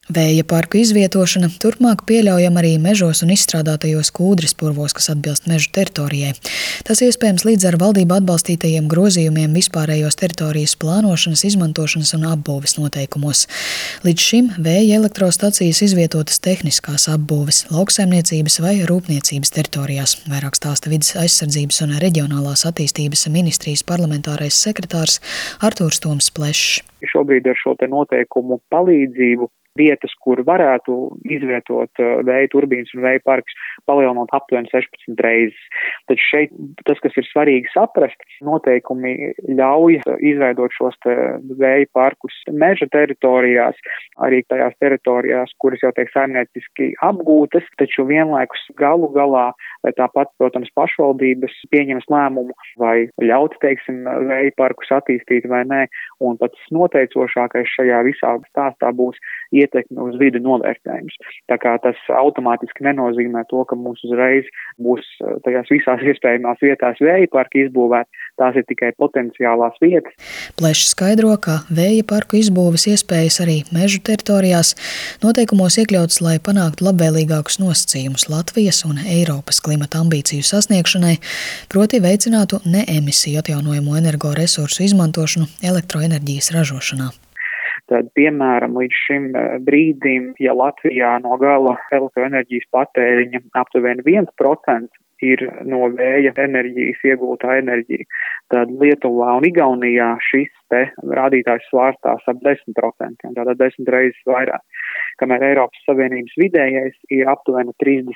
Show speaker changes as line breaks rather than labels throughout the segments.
Vēja parku izvietošana turpmāk pieļaujama arī mežos un izstrādātajos kūdras purvos, kas atbilst mežu teritorijai. Tas iespējams līdz ar valdību atbalstītajiem grozījumiem vispārējos teritorijas plānošanas, izmantošanas un apbūves noteikumos. Līdz šim vēja elektrostacijas izvietotas tehniskās apbūves, lauksaimniecības vai rūpniecības teritorijās, vairāk stāsta Vides aizsardzības un reģionālās attīstības ministrijas parlamentārais sekretārs Artūrs Toms Plešs.
Šobrīd ar šo noteikumu palīdzību vietas, kur varētu izvietot vēja turbīnas un vēja parkus, palielinot aptuveni 16 reizes. Taču šeit tas, kas ir svarīgi saprast, noteikumi ļauj izveidot šos vēja parkus meža teritorijās, arī tajās teritorijās, kuras jau tiek saimnieciski apgūtas, taču vienlaikus galu galā tāpat, protams, pašvaldības pieņems lēmumu vai ļaut, vēja parkus attīstīt vai nē, un pats noteicošākais šajā visā stāstā būs ietekmi uz vidi novērtējums. Tā kā tas automātiski nenozīmē to, ka mums uzreiz būs tajās visās iespējamās vietās vēja parki izbūvēt, tās ir tikai potenciālās vietas.
Plešs skaidro, ka vēja parku izbūves iespējas arī mežu teritorijās noteikumos iekļautas, lai panāktu labvēlīgākus nosacījumus Latvijas un Eiropas klimata ambīciju sasniegšanai, proti veicinātu neemisiju atjaunojamo energoresursu izmantošanu elektroenerģijas ražošanā.
Tad, piemēram, līdz šim brīdim, ja Latvijā no gala elektroenerģijas patēriņa aptuveni 1% ir no vēja enerģijas iegūtā enerģija, tad Lietuvā un Igaunijā šis rādītājs svārstās ap 10%, tātad 10 reizes vairāk, kamēr Eiropas Savienības vidējais ir aptuveni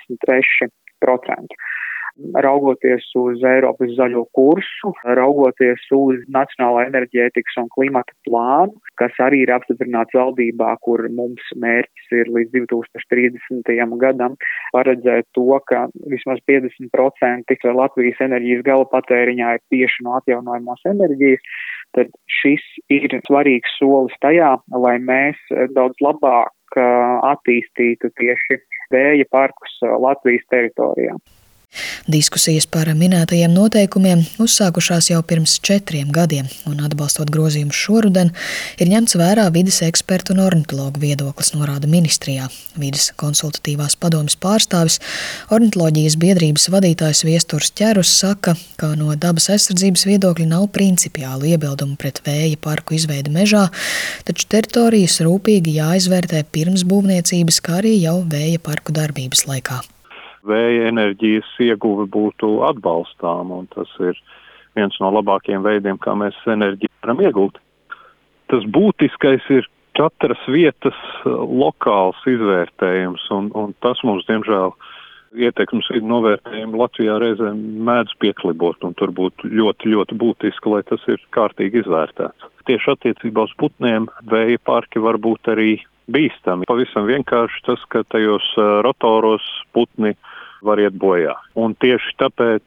33%. Raugoties uz Eiropas zaļo kursu, raugoties uz Nacionālā enerģētikas un klimata plānu, kas arī ir apstiprināts valdībā, kur mums mērķis ir līdz 2030. Gadam paredzēt to, ka vismaz 50% Latvijas enerģijas gala patēriņā ir tieši no atjaunojamās enerģijas, tad šis ir svarīgs solis tajā, lai mēs daudz labāk attīstītu tieši vēja parkus Latvijas teritorijā.
Diskusijas par minētajiem noteikumiem uzsākušās jau pirms 4 gadiem, un atbalstot grozījumus šoruden, ir ņemts vērā vides ekspertu un ornitologu viedoklis, norāda ministrijā. Vides konsultatīvās padomes pārstāvis, ornitoloģijas biedrības vadītājs Viesturs Ķerus saka, ka no dabas aizsardzības viedokļa nav principiālu iebildumu pret vēja parku izveidi mežā, taču teritorijas rūpīgi jāizvērtē pirms būvniecības, kā arī jau vēja parku darbības laikā.
Vēja enerģijas ieguve būtu atbalstāma, un tas ir viens no labākajiem veidiem, kā mēs enerģiju varam iegūt. Tas būtiskais ir katras vietas lokāls izvērtējums, un tas mums, diemžēl, ietekmes vidu novērtējumu Latvijā reizēm mēdz pieklibot, un tur būtu ļoti, ļoti būtiski, lai tas ir kārtīgi izvērtēts. Tieši attiecībā uz putniem vēja parki var būt arī bīstami. Pavisam vienkārši tas, ka tajos rotoros putni var iet bojā. Un tieši tāpēc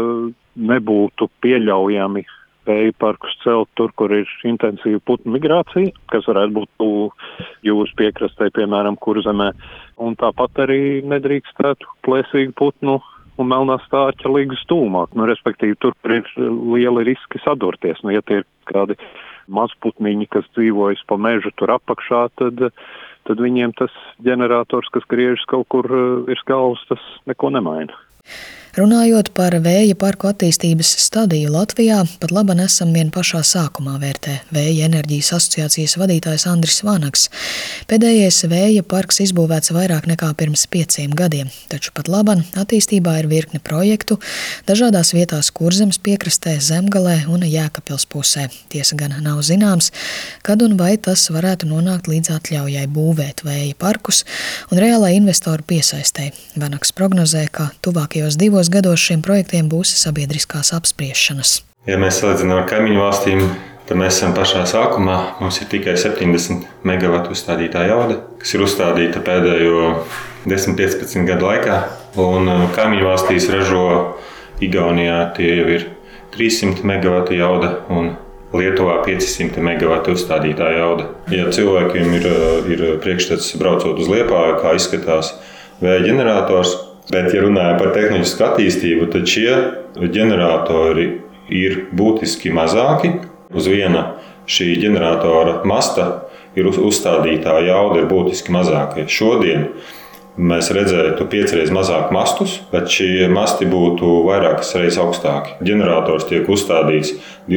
nebūtu pieļaujami vēja parkus celt tur, kur ir intensīva putnu migrācija, kas varētu būt jūras piekrastē, piemēram, Kurzemē. Un tāpat arī nedrīkstētu plēsīgu putnu un melnā stārķa līgas tūmā. Respektīvi, tur ir lieli riski sadurties. Ja tie ir kādi mazputniņi, kas dzīvojas pa mežu tur apakšā, tad viņiem tas ģenerators, kas griežas kaut kur virs galvas, tas neko nemaina.
Runājot par vēja parku attīstības stadiju Latvijā, pat laban esam vien pašā sākumā, vērtē Vēja enerģijas asociācijas vadītājs Andris Vanaks. Pēdējais vēja parks izbūvēts vairāk nekā pirms 5 gadiem, taču pat laban attīstībā ir virkne projektu dažādās vietās Kurzemes piekrastē, Zemgalē un Jēkabpils pusē. Tiesa gan nav zināms, kad un vai tas varētu nonākt līdz atļaujai būvēt vēja parkus un reālai investoru piesaistei. Vanaks prognozē, ka tuvākajos 2 gados šiem projektiem būs sabiedriskās apspriešanas.
Ja mēs salīdzinām ar kaimiņu valstīm, tad mēs esam pašā sākumā. Mums ir tikai 70 megavatu uzstādītā jauda, kas ir uzstādīta pēdējo 10-15 gadu laikā. Un kaimiņu valstīs ražo Igaunijā tie jau ir 300 megavatu jauda un Lietuvā 500 megavatu uzstādītā jauda. Ja cilvēkiem ir priekšstats braucot uz Liepāju, kā izskatās vēja ģenerators, bet, ja runājam par tehnoloģisku attīstību, tad šie ģeneratori ir būtiski mazāki. Uz viena šī ģeneratora masta ir uzstādītā jauda ir būtiski mazāka. Šodien mēs redzētu 5 reizes mazāk mastus, bet šie masti būtu vairākas reizes augstāki. Ģenerators tiek uzstādīts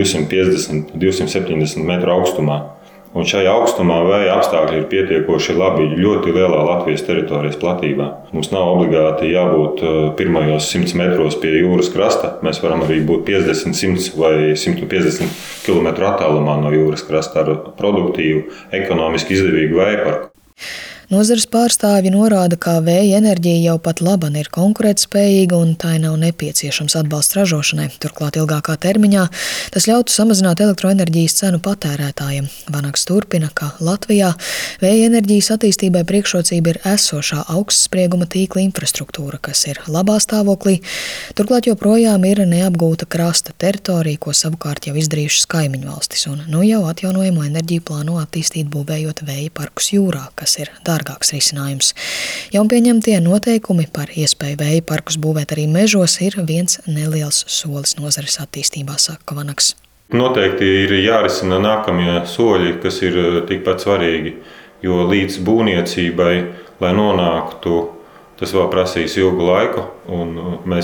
250–270 metru augstumā. Un šajā augstumā vēja apstākļi ir pietiekoši labi ļoti lielā Latvijas teritorijas platībā. Mums nav obligāti jābūt pirmajos 100 metros pie jūras krasta. Mēs varam arī būt 50, 100 vai 150 km attālumā no jūras krasta ar produktīvu, ekonomiski izdevīgu vēja parku.
Nozares pārstāvji norāda, ka vēja enerģija jau pat laban ir konkurētspējīga un tai nav nepieciešams atbalsts ražošanai. Turklāt ilgākā termiņā tas ļautu samazināt elektroenerģijas cenu patērētājiem. Vanaks turpina, ka Latvijā vēja enerģijas attīstībai priekšrocība ir esošā augstsprieguma tīkla infrastruktūra, kas ir labā stāvoklī. Turklāt joprojām ir neapgūta krasta teritorija, ko savukārt jau izdarījušas kaimiņu valstis, un jau atjaunojamo enerģiju plāno attīstīt būvējot vēja parkus jūrā, kas ir dārgāks risinājums. Jaunpieņemtie noteikumi par iespēju vēja parkus būvēt arī mežos ir viens neliels solis nozares attīstībā, saka Vanaks.
Noteikti ir jārisina nākamie soļi, kas ir tikpat svarīgi, jo līdz būvniecībai, lai nonāktu, tas vēl prasīs ilgu laiku, un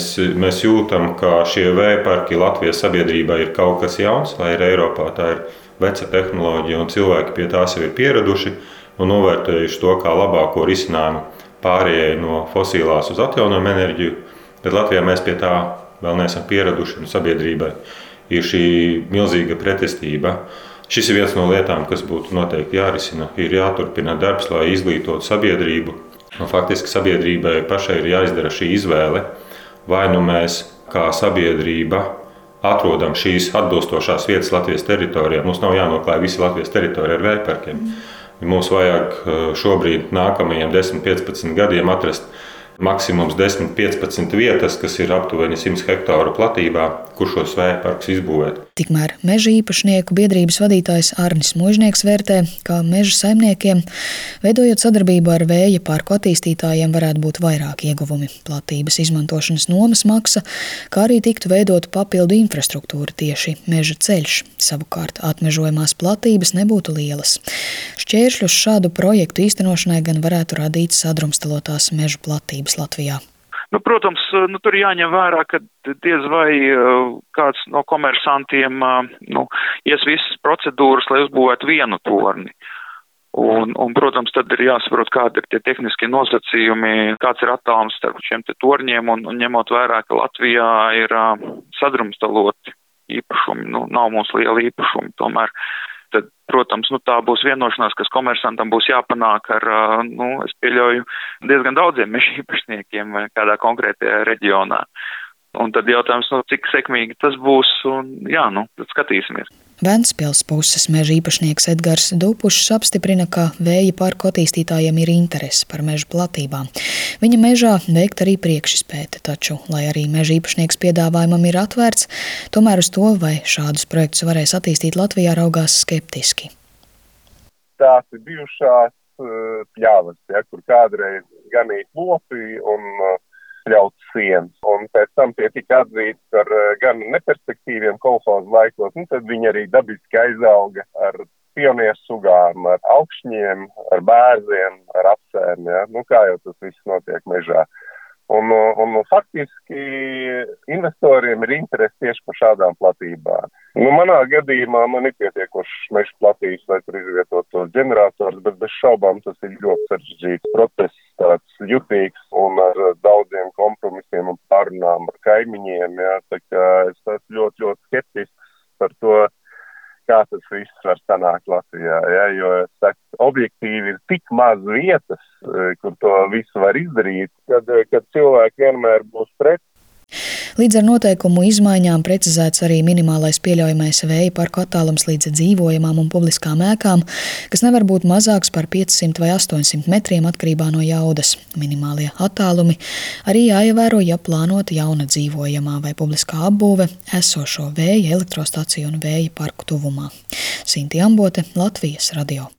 mēs jūtam, ka šie vēja parki Latvijas sabiedrībā ir kaut kas jauns, lai ir Eiropā tā ir veca tehnoloģija un cilvēki pie tās jau ir pieraduši un novērtējuši to kā labāko risinājumu pārējai no fosilās uz atjaunojumu enerģiju, bet Latvijā mēs pie tā vēl neesam pieraduši un sabiedrībai ir šī milzīga pretestība. Šis ir viens no lietām, kas būtu noteikti jārisina, ir jāturpina darbs, lai izglītotu sabiedrību. Un faktiski sabiedrībai pašai ir jāizdara šī izvēle, vai nu mēs kā sabiedrība atrodam šīs atbilstošās vietas Latvijas teritorijā. Mums nav jānoklāj visi Latvijas teritorija ar vēja parkiem. Mums vajag šobrīd nākamajiem 10–15 gadiem atrast maksimums 10–15 vietas, kas ir aptuveni 100 hektāru platībā, kur šos vēja parkus izbūvēt.
Tikmēr meža īpašnieku biedrības vadītājs Arnis Mužnieks vērtē, ka meža saimniekiem, veidojot sadarbību ar vēja parku attīstītājiem, varētu būt vairāk ieguvumi. Platības izmantošanas nomas maksa, kā arī tiktu veidot papildu infrastruktūra tieši meža ceļš. Savukārt atmežojamās platības nebūtu lielas. Šķēršļus šādu projektu īstenošanai gan varētu radīt sadrumstalotās meža platības Latvijā.
Protams, tur jāņem vērā, ka diez vai kāds no komersantiem ies visas procedūras, lai uzbūvētu vienu torni. Un, protams, tad ir jāsaprot, kādi ir tie tehniskie nosacījumi, kāds ir attālums starp šiem te torņiem, un ņemot vērā, ka Latvijā ir sadrumstaloti īpašumi, nav mums liela īpašumi tomēr. Tad, protams, tā būs vienošanās, kas komersantam būs jāpanāk ar, es pieļauju, diezgan daudziem meža īpašniekiem kādā konkrētajā reģionā. Un tad jautājums, cik sekmīgi tas būs, un tad skatīsimies.
Ventspils puses meža īpašnieks Edgars Dupušs apstiprina, ka vēja parku attīstītājiem ir interese par meža platībām. Viņa mežā veikt arī priekšizpēte, taču, lai arī meža īpašnieks piedāvājumam ir atvērts, tomēr uz to, vai šādus projektus varēs attīstīt Latvijā, raugās skeptiski.
Tās ir bijušās pļavas, kur kādreiz ganīt lopi un pļauts sienas, un pēc tam tie tika atzīts par gan neperspektīviem kolhozu laikos, tad viņi arī dabiski aizauga ar pionieru sugām, ar augšņiem, ar bērziem, ar apsēm, kā jau tas viss notiek mežā. Un faktiski investoriem ir interesi tieši par šādām platībām. Manā gadījumā man ir pietiekošs meža platības, lai tur izvietot tos ģenerators, bet bez šaubām tas ir ļoti sarežģīts process, tāds jutīgs un ar daudziem kompromisiem un pārunām ar kaimiņiem. Tā kā es esmu ļoti, ļoti skeptisks par to, kā tas viss var sanākt Latvijā, jo es saku, objektīvi ir tik maz vietas, kur to visu var izdarīt, kad cilvēki vienmēr būs pret.
Līdz ar noteikumu izmaiņām precizēts arī minimālais pieļaujamais vēja parku attālums līdz dzīvojamām un publiskām ēkām, kas nevar būt mazāks par 500 vai 800 metriem atkarībā no jaudas. Minimālie attālumi arī jāievēro, ja plānota jauna dzīvojamā vai publiskā apbūve esošo vēja elektrostaciju un vēja parku tuvumā. Sinti Ambote, Latvijas radio.